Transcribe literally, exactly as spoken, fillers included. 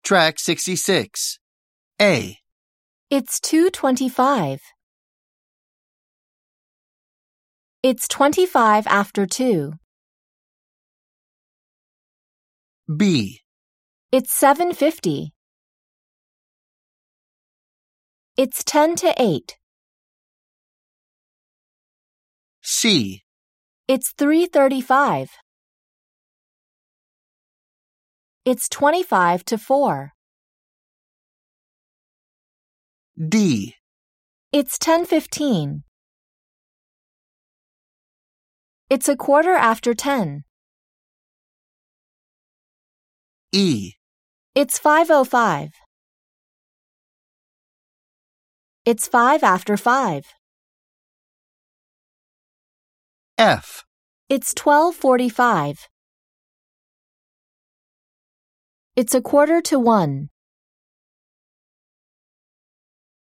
Track sixty-six. A. It's two twenty-five. It's twenty-five after two. B. It's seven fifty. It's ten to eight. C. It's three thirty-five. It's twenty-five to four. D. It's ten fifteen. It's a quarter after ten. E. It's five oh five. It's five after five. F. It's twelve forty-five. It's a quarter to one.